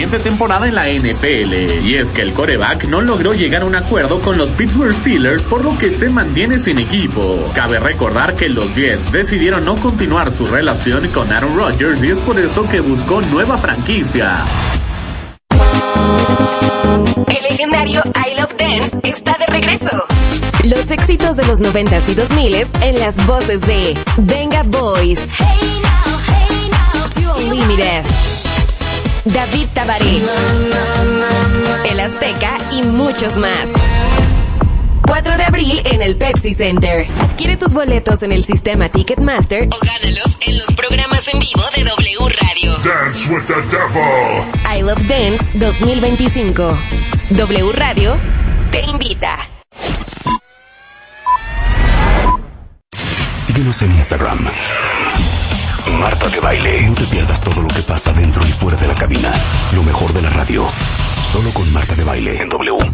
siguiente temporada en la NFL. Y es que el quarterback no logró llegar a un acuerdo con los Pittsburgh Steelers, por lo que se mantiene sin equipo. Cabe recordar que los Jets decidieron no continuar su relación con Aaron Rodgers y es por eso que buscó nueva franquicia. El legendario I Love Dance está de regreso. Los éxitos de los 90s y 2000s en las voces de Venga Boys, Hey now, Too Unlimited, David Tabaré, El Azteca y muchos más. 4 de abril en el Pepsi Center. Adquiere tus boletos en el sistema Ticketmaster O gánalos en los programas en vivo de W Radio. Dance with the devil. I Love Dance 2025. W Radio te invita. Síguenos en Instagram. Marta de Baile. No te pierdas todo lo que pasa dentro y fuera de la cabina. Lo mejor de la radio. Solo con Marta de Baile en W.